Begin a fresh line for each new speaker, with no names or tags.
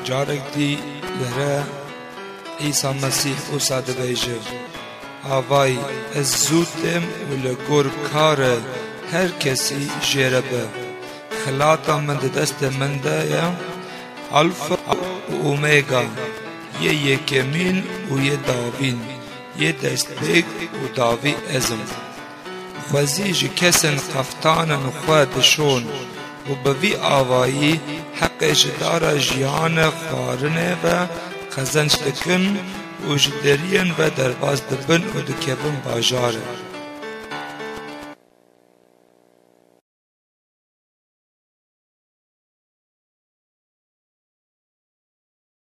جارك دي لرا عيسى مسيح وسا دبيجه آواي الزوتم ولگور کار هر کسی جربه خلاطا من دست من ده الفا و اوميگا يكمين و داوين دست بيك و داوي ازم خوزيج كسن قفتانا خواد شون و بوي آوائي حق جدار جيان خارنه و خزنش دكن و جدرين و درباز دبن و دكبن باجاره